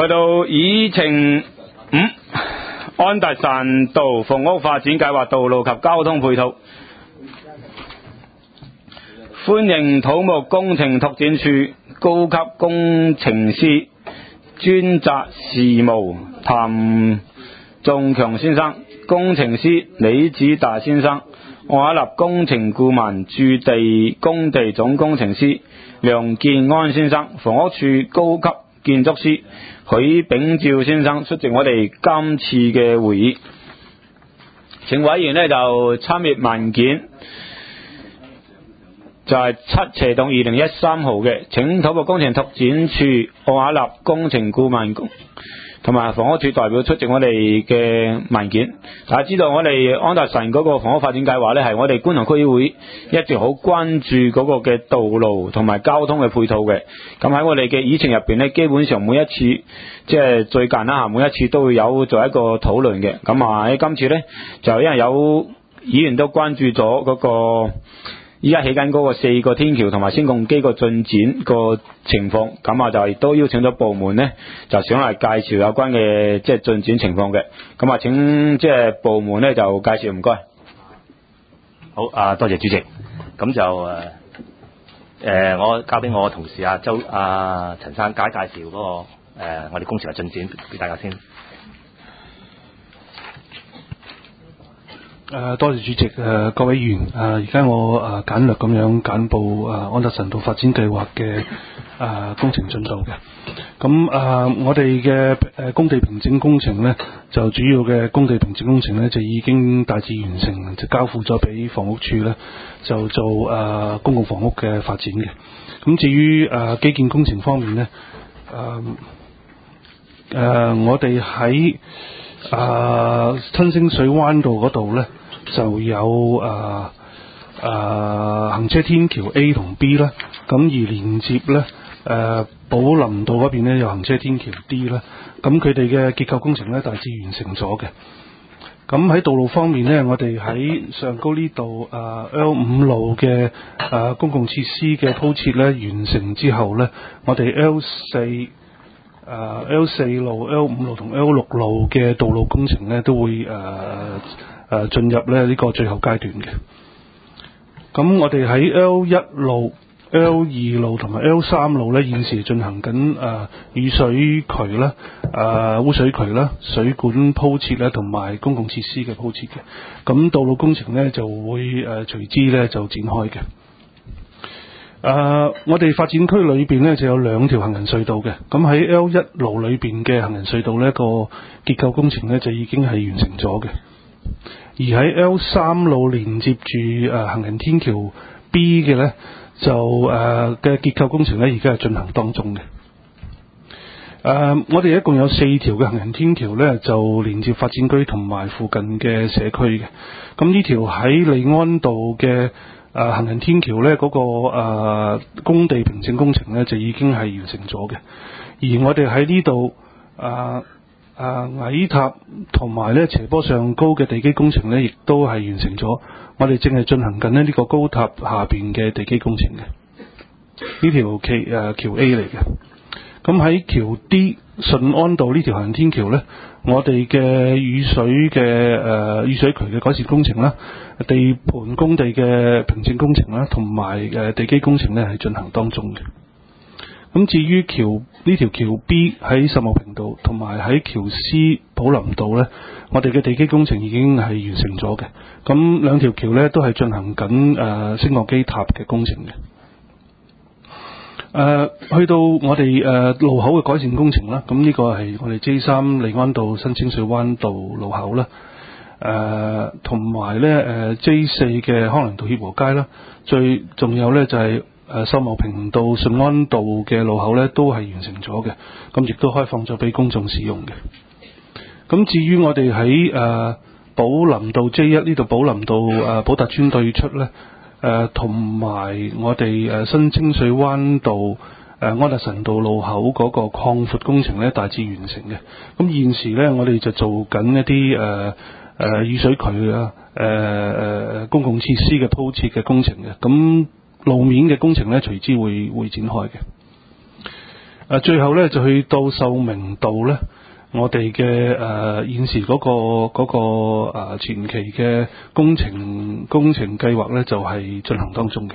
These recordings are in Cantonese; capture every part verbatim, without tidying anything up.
去到議程五，安達臣道房屋發展計劃道路及交通配套。歡迎土木工程拓展處高級工程師專責事務譚仲強先生、工程師李子達先生、愛立工程顧問駐地工地總工程師梁建安先生、房屋處高級建築師許炳照先生出席我哋今次嘅會議。請委員呢就參閱文件，就係七斜棟二零一三號嘅，請土木工程拓展處愛立工程顧問同埋房屋處代表出席我哋嘅文件。大家知道我哋安達臣嗰個房屋發展計劃呢，係我哋觀塘區議會一直好關注嗰個嘅道路同埋交通嘅配套嘅。咁喺我哋嘅議程入邊呢，基本上每一次即係最近啦，每一次都會有做一個討論嘅。咁啊喺今次呢，就因為有議員都關注咗嗰個依家起緊嗰個四個天橋同埋升降機個進展個情況，咁啊就亦都邀請咗部門呢，就想嚟介紹有關嘅即係進展情況嘅。咁啊請即係部門呢就介紹，唔該。 好啊，多謝主席。咁就誒誒、呃，我交俾我同事啊周啊陳生介介紹嗰、那個誒、呃、我哋工程嘅進展俾大家先。 誒、呃、多謝主席，誒、呃、各位議員，誒而家我誒、呃、簡略咁樣簡報誒、呃、安達臣道發展計劃嘅誒工程進度嘅。咁誒、呃、我哋嘅誒工地平整工程咧，就主要嘅工地平整工程咧就已經大致完成，就交付咗俾房屋處咧，就做誒、呃、公共房屋嘅發展嘅。咁至於誒、呃、基建工程方面咧，誒、呃、誒、呃、我哋喺誒新清水灣道嗰度咧，就有誒誒、呃呃、行車天橋 A 同 B 啦，咁而連接咧誒寶林道嗰邊咧有行車天橋 D 啦，咁佢哋嘅結構工程咧大致完成咗嘅。咁喺道路方面咧，我哋喺上高呢度誒 L 五路嘅誒、呃、公共設施嘅鋪設咧完成之後咧，我哋 L 四誒 L 四路、L 五路同 L 六路嘅道路工程咧都會誒。呃誒進入咧呢個最後階段嘅。咁我哋喺 L 一路、L 二路同埋 L 三路咧，現時進行緊誒雨水渠啦、誒污水渠啦、水管鋪設咧，同埋公共設施嘅鋪設嘅。咁道路工程咧就會誒隨之咧就展開嘅。誒、呃，我哋發展區裏邊咧就有兩條行人隧道嘅。咁喺 L 一路裏邊嘅行人隧道呢個結構工程咧就已經係完成咗嘅。而喺 L 三路連接住誒、呃、行人天橋 B 嘅咧，就誒嘅、呃、結構工程咧，而家係進行當中嘅。誒、呃，我哋一共有四條嘅行人天橋咧，就連接發展區同埋附近嘅社區嘅。咁呢條喺利安道嘅誒、呃、行人天橋咧，嗰、那個誒、呃、工地平整工程咧，就已經係完成咗嘅。而我哋喺呢度誒。呃啊！矮塔同埋咧斜坡上高嘅地基工程咧，亦都係完成咗。我哋正係進行緊咧呢個高塔下邊嘅地基工程嘅。呢條橋誒橋 A 嚟嘅。咁喺橋 D 順安道呢條行人天橋咧，我哋嘅雨水嘅誒、呃、雨水渠嘅改善工程啦、地盤工地嘅平整工程啦，同埋誒地基工程咧係進行當中嘅。咁至於橋呢條橋 B 喺秀茂坪道同埋喺橋 C 寶林道呢，我哋嘅地基工程已經係完成咗嘅。咁兩條橋呢都係進行緊誒升降機塔嘅工程嘅。誒、呃、去到我哋誒、呃、路口嘅改善工程啦，咁呢個係我哋 J 三利安道新清水灣道路口啦。誒同埋呢誒 J 四嘅康寧道協和街啦，最仲有呢就係、是。誒秀茂坪道順安道嘅路口咧都係完成咗嘅，咁亦都開放咗俾公眾使用嘅。咁至於我哋喺誒寶林道 J 一呢度寶林道誒寶達邨對出咧，誒同埋我哋誒新清水灣道誒安達臣道路口嗰個擴闊工程咧大致完成嘅。咁現時咧我哋就做緊一啲誒誒雨水渠啊、誒、呃、誒公共設施嘅鋪設嘅工程嘅。咁路面嘅工程咧隨之會會展開嘅。 誒最後咧就去到秀明道咧，我哋嘅誒現時嗰、嗰個嗰、嗰個、呃、前期嘅工程工程計劃咧就係、是、進行當中嘅。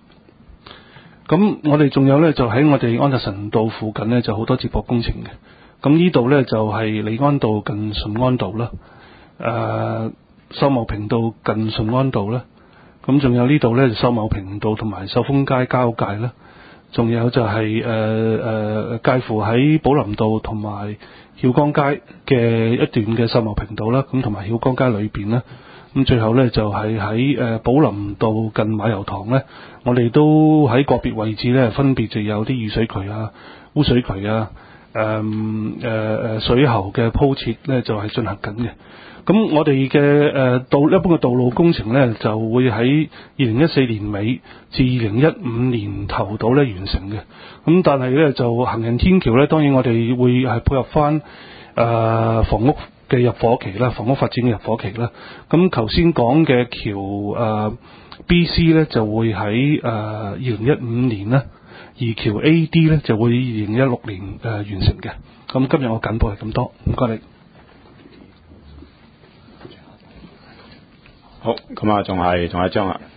咁我哋仲有咧就喺我哋安達臣道附近咧就好多接駁工程嘅。咁呢度咧就係利安道近順安道啦，誒秀茂坪道近順安道啦。咁仲有呢度咧秀茂坪道同埋秀豐街交界啦。仲有就係誒誒介乎喺寶林道同埋曉光街嘅一段嘅秀茂坪道啦，咁同埋曉光街裏邊啦，咁最後咧就係喺誒寶林道近馬油塘咧，我哋都喺個別位置咧分別就有啲雨水渠啊、污水渠啊、誒誒誒水喉嘅鋪設咧就係進行緊嘅。咁我哋嘅誒道一般嘅道路工程咧，就會喺二零一四年尾至二零一五年頭度咧完成嘅。咁但係咧就行人天橋咧，當然我哋會係配合翻誒、呃、房屋嘅入伙期啦，房屋發展嘅入伙期啦。咁頭先講嘅橋誒、呃、B C 咧就會喺誒二零一五年啦，而橋 A D 咧就會二零一六年誒、呃、完成嘅。咁今日我簡報係咁多，唔該你。 好，咁啊，仲係仲係一張啊。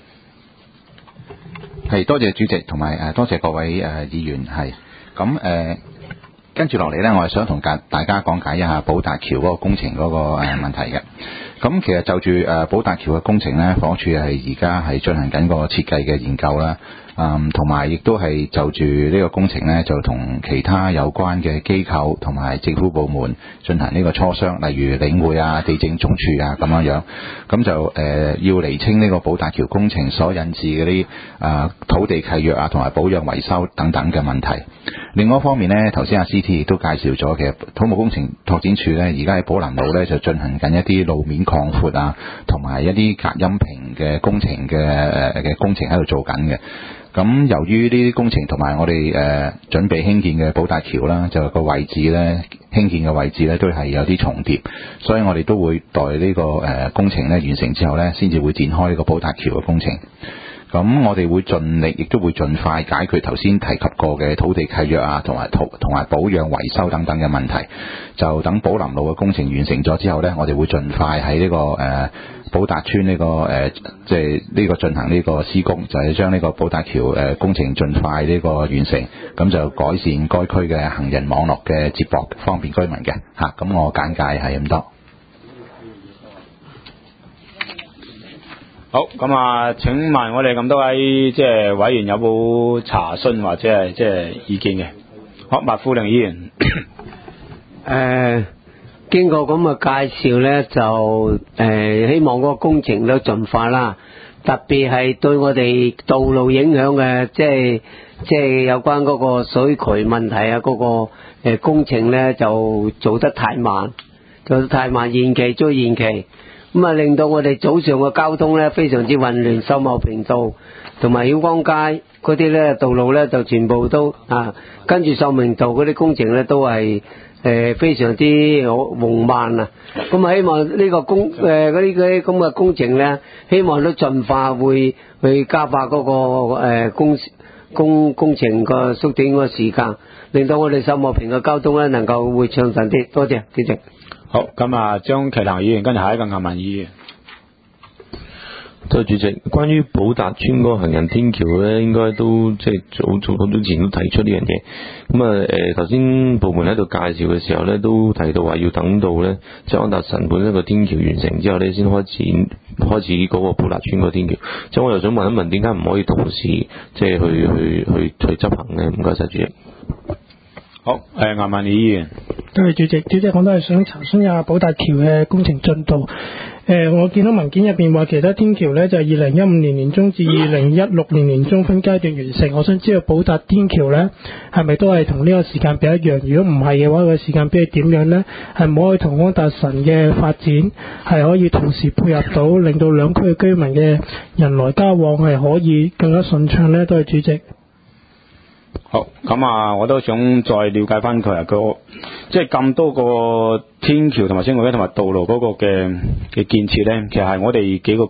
係多謝主席同埋誒多謝各位誒、呃、議員係咁誒，跟住落嚟呢，我係想同大大家講解一下寶達橋嗰個工程嗰個誒問題嘅。咁其實就住誒寶達橋嘅工程呢，房屋署係而家係進行緊個設計嘅研究啦。嗯，同埋亦都係就住呢個工程呢，就同其他有關嘅機構同埋政府部門進行呢個磋商，例如領匯啊、地政總署啊咁樣樣，咁就誒、呃、要釐清呢個寶達橋工程所引致嗰啲啊土地契約啊同埋保養維修等等嘅問題。另外一方面呢，頭先阿 C T 亦都介紹咗，其實土木工程拓展署呢，而家喺寶林路呢，就進行緊一啲路面擴闊啊，同埋一啲隔音屏嘅工程嘅誒嘅工程喺度做緊嘅。咁由於呢啲工程同埋我哋誒、呃、準備興建嘅寶達橋啦，就個位置咧興建嘅位置咧都係有啲重疊，所以我哋都會待呢、這個誒、呃、工程咧完成之後咧，先至會展開呢個寶達橋嘅工程。咁我哋會盡力，亦都會盡快解決頭先提及過嘅土地契約啊，同埋土同埋保養維修等等嘅問題。就等寶林路嘅工程完成咗之後咧，我哋會盡快喺呢、這個誒。呃寶達邨呢、這個誒，即係呢個進行呢個施工，就係、是、將呢個寶達橋誒、呃、工程盡快呢個完成，咁就改善該區嘅行人網絡嘅接駁，方便居民嘅嚇。咁、啊、我簡介係咁多。 好，咁啊，請問我哋咁多位即係委員有冇查詢或者係即係意見嘅？好，麥富玲議員。 誒。經過咁嘅介紹呢，就誒、呃、希望嗰個工程都盡快啦。特別係對我哋道路影響嘅，即係即係有關嗰個水渠問題啊，嗰、那個誒、呃、工程呢就做得太慢，做得太慢，延期再延期，咁啊令到我哋早上嘅交通呢非常之混亂，秀茂坪道同埋曉光街嗰啲呢道路呢就全部都啊，跟住秀明道嗰啲工程呢都係。誒、呃，非常之緩慢啊！咁啊，希望呢個工誒嗰啲嗰啲咁嘅工程咧，希望都盡快會去加快嗰、那個誒、呃、工工工程個縮短個時間，令到我哋秀茂坪嘅交通咧能夠會暢順啲。多謝主席。 好，咁啊，張其騰議員跟住下一個顏文議員。 多謝主席，關於寶達邨嗰個行人天橋咧，應該都即係早早好早前都提出呢樣嘢。咁啊誒，頭先部門喺度介紹嘅時候咧，都提到話要等到咧，即係安達臣本身個天橋完成之後咧，先開始開始嗰個寶達邨個天橋。即係我又想問一問，點解唔可以同時即係去去去去執行咧？唔該晒主席。 好，誒顏文議員。 多謝主席，主席我都係想查詢一下寶達橋嘅工程進度。誒、呃，我見到文件入邊話其他天橋咧就係二零一五年年中至二零一六年年中分階段完成。我想知道寶達天橋咧係咪都係同呢個時間表一樣？如果唔係嘅話，個時間表係點樣咧？係唔可以同安達臣嘅發展係可以同時配合到，令到兩區嘅居民嘅人來交往係可以更加順暢咧？都係主席。 好，咁啊，我都想再了解翻佢啊，個即係咁多個天橋同埋升降機同埋道路嗰個嘅嘅建設咧，其實係我哋幾個區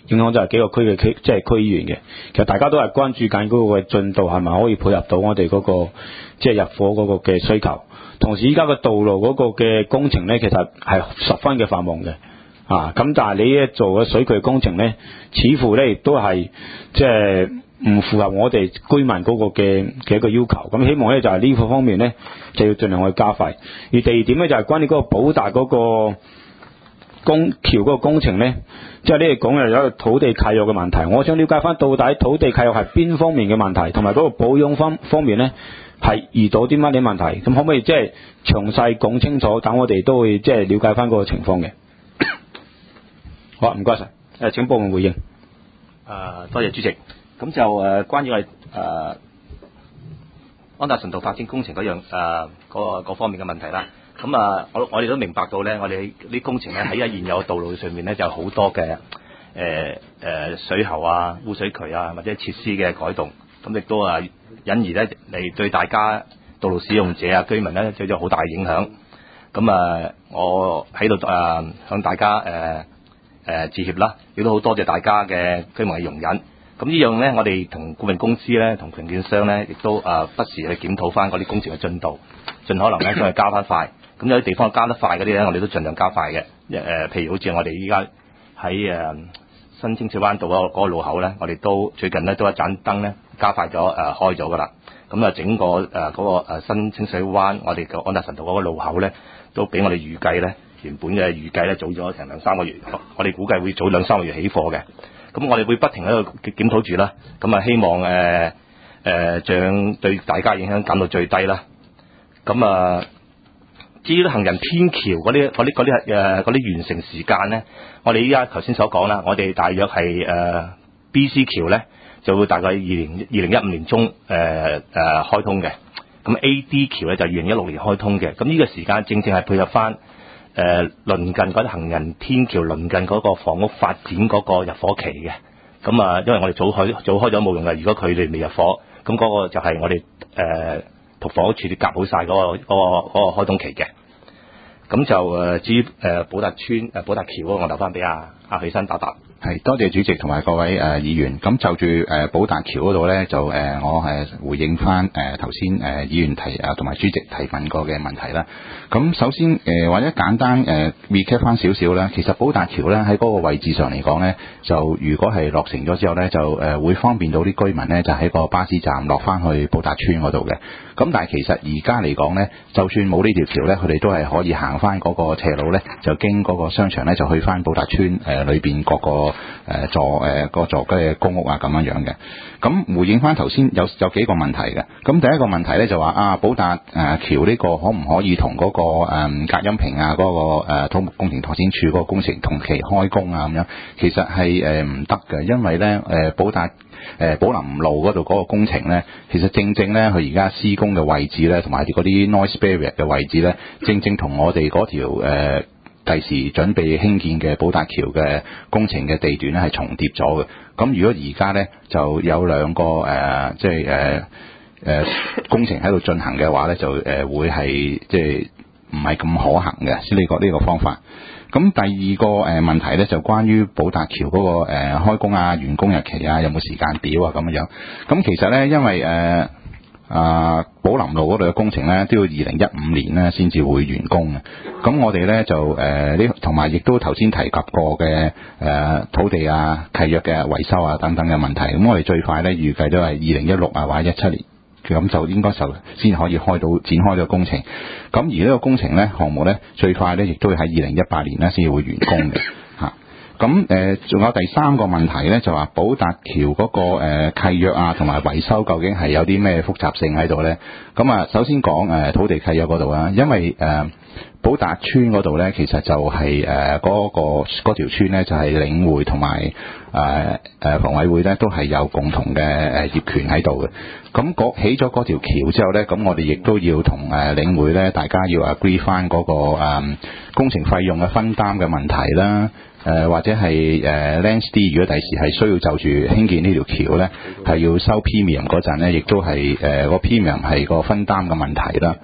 影響就係幾個區嘅區即係區議員嘅。其實大家都係關注緊嗰個嘅進度係咪可以配合到我哋嗰、嗰個即係入伙嗰個嘅需求。同時依家個道路嗰個嘅工程咧，其實係十分嘅繁忙嘅。啊，咁但係你一做嘅水渠工程咧，似乎咧亦都係即係唔符合我哋居民嗰個嘅嘅一個要求。咁希望咧就係呢個方面咧就要盡量去加快。而第二點咧就係關於嗰個寶達嗰個工橋嗰個工程咧，即係呢個講嘅有一個土地契約嘅問題。我想了解翻到底土地契約係邊方面嘅問題，同埋嗰個保養方方面咧係遇到啲乜嘢問題？咁可唔可以即係詳細講清楚？等我哋都會即係了解翻嗰個情況嘅。好，唔該晒。誒，請部門回應。 誒、呃，多謝主席。咁就誒、呃，關於我哋誒安達臣道發展工程嗰樣誒嗰個嗰方面嘅問題啦。咁啊，我我哋都明白到咧，我哋啲工程咧喺一現有嘅道路上面咧，就有好多嘅誒誒水喉啊、污水渠啊，或者設施嘅改動。咁亦都啊，引而咧嚟對大家道路使用者啊、居民咧，就有好大影響。咁啊，我喺度誒向大家誒。呃誒、呃、致歉啦，亦都好多謝大家嘅居民嘅容忍。咁呢樣咧，我哋同顧問公司咧、同承建商咧，亦都啊、呃、不時去檢討翻嗰啲工程嘅進度，盡可能咧將佢加翻快。咁有啲地方加得快嗰啲咧，我哋都盡量加快嘅。誒、呃，譬如好似我哋依家喺誒新清水灣道嗰個路口咧，我哋都最近咧都一盞燈咧加快咗誒、呃、開咗噶啦。咁啊，整個誒嗰、呃嗰個新清水灣我哋嘅安達臣道嗰個路口咧，都比我哋預計咧。原本嘅預計咧早咗成兩三個月，我哋估計會早兩三個月起貨嘅。咁我哋會不停喺度檢討住啦。咁啊，希望誒誒將對大家影響減到最低啦。咁啊，至於行人天橋嗰啲嗰啲嗰啲誒嗰啲完成時間咧，我哋依家頭先所講啦，我哋大約係誒、呃、B C 橋咧就會大概二零二零一五年中誒誒、呃呃、開通嘅。咁 A D 橋咧就二零一六年開通嘅。咁呢個時間正正係配合翻。誒、呃、鄰近嗰啲行人天橋，鄰近嗰個房屋發展嗰個入伙期嘅，咁啊，因為我哋早開早開咗冇用嘅，如果佢哋未入伙，咁嗰個就係我哋誒同房屋處夾好晒嗰、嗰個嗰、嗰個嗰個開通期嘅。咁就誒、呃、至於誒寶達村誒寶達橋嗰個，我留翻俾阿阿許生答答。 係，多謝主席同埋各位誒、呃、議員。咁就住誒寶達橋嗰度咧，就誒、呃、我係回應翻誒頭先誒議員提啊同埋主席提問過嘅問題啦。咁首先誒、呃、或者簡單誒 recap 翻少少啦。其實寶達橋咧喺嗰個位置上嚟講咧，就如果係落成咗之後咧，就誒、呃、會方便到啲居民咧，就喺個巴士站落翻去寶達村嗰度嘅。咁但係其實而家嚟講咧，就算冇呢條橋咧，佢哋都係可以行翻嗰個斜路咧，就經嗰個商場咧，就去翻寶達村誒裏邊各個。誒座誒個座嘅公屋啊咁樣樣嘅。咁回應翻頭先有有幾個問題嘅。咁第一個問題咧就話啊寶達誒橋呢個可唔可以同嗰、嗰個誒、嗯、隔音屏啊嗰、嗰個誒土木工程拓展署嗰個工程同期開工啊咁樣，其實係誒唔得嘅，因為咧誒寶達誒寶林路嗰度嗰個工程咧，其實正正咧佢而家施工嘅位置咧，同埋嗰啲 noise barrier 嘅位置咧，正正同我哋嗰條誒。呃第時準備興建嘅寶達橋嘅工程嘅地段咧係重疊咗嘅。咁如果而家咧就有兩個誒、呃，即係誒誒工程喺度進行嘅話咧，就誒、呃、會係即係唔係咁可行嘅。先呢個呢個方法。咁第二個誒問題咧就關於寶達橋嗰、那個誒、呃、開工啊、完工日期啊、有冇時間表啊咁樣樣。咁其實咧因為誒。呃啊，寶林路嗰度嘅工程咧，都要二零一五年咧先至會完工嘅。咁我哋咧就誒呢，同埋亦都頭先提及過嘅誒、呃、土地啊、契約嘅維修啊等等嘅問題。咁我哋最快咧預計都係二零一六啊或者一七年，咁就應該就先可以開到展開咗工程。咁而呢個工程咧項目咧最快咧亦都要喺二零一八年咧先至會完工嘅。咁誒，仲、呃、有第三個問題咧，就話寶達橋嗰、那個、呃、契約啊，同埋維修究竟係有啲咩複雜性喺度咧？咁啊，首先講誒、呃、土地契約嗰度啊，因為誒寶達村嗰度咧，其實就係誒嗰個嗰條村咧，就係、是、領匯同埋誒誒房委會咧，都係有共同嘅誒業權喺度嘅。咁起咗嗰條橋之後咧，咁我哋亦都要同誒領匯咧，大家要 agree 翻嗰、那個、呃、工程費用嘅分擔嘅問題啦。誒、呃、或者係誒 Land D， 如果第時係需要就住興建呢條橋咧，係要收 premium 嗰陣咧，亦都係誒個 premium 係個分擔嘅問題啦。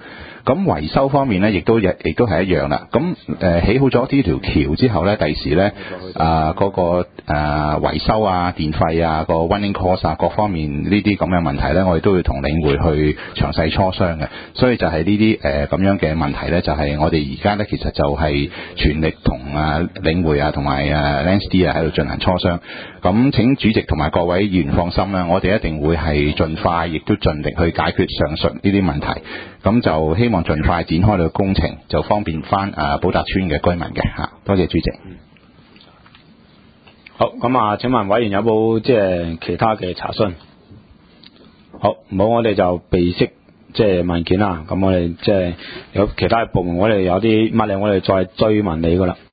咁維修方面咧，亦都亦亦都係一樣啦。咁誒、呃、起好咗呢條橋之後咧，第時咧啊嗰個誒、呃、維修啊、電費啊、個 running cost 啊各方面呢啲咁嘅問題咧，我哋都會同領匯去詳細磋商嘅。所以就係呢啲誒咁樣嘅問題咧，就係、是、我哋而家咧其實就係全力同啊領匯啊同埋啊 Landsd 啊喺度進行磋商。咁請主席同埋各位議員放心啦，我哋一定會係盡快，亦都盡力去解決上述呢啲問題。咁就希望盡快展開呢個工程，就方便翻啊寶達邨嘅居民嘅嚇。多謝主席。 好，咁啊，請問委員有冇即係其他嘅查詢？好，冇我哋就備悉即係文件啦。咁我哋即係有其他部門，我哋有啲乜嘢，我哋再追問你噶啦。